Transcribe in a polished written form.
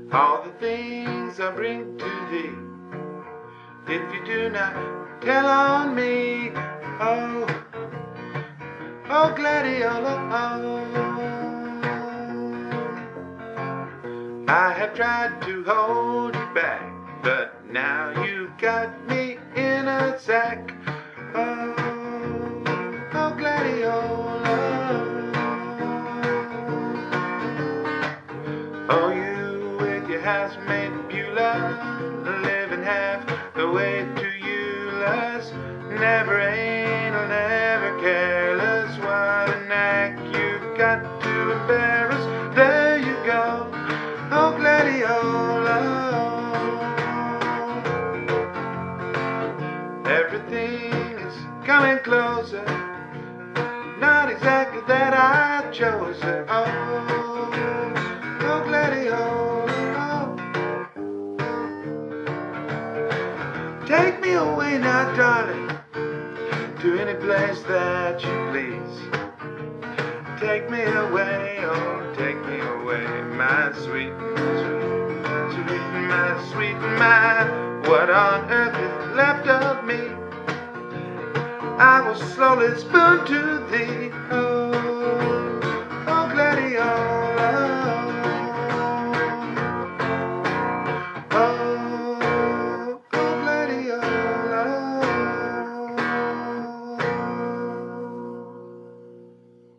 all the things I bring to thee. If you do not tell on me, oh, oh Gladiola, oh. I have tried to hold you back, but now you got me in a sack. Oh, oh Gladiola. Oh, you with your housemate Beulah, living half the way to Euless. Never anal, never careless. What an act you've got to embarrass. There you go. Oh, Gladiola. Everything is coming closer. Not exactly that I chose it. Oh, oh, Gladiola. Take me away now, darling, to any place that you please. Take me away, oh, take me away, my sweet, sweet, sweet, my sweet, my. What on earth is left of me? I will slowly spoon to thee. Oh, oh, Gladiola.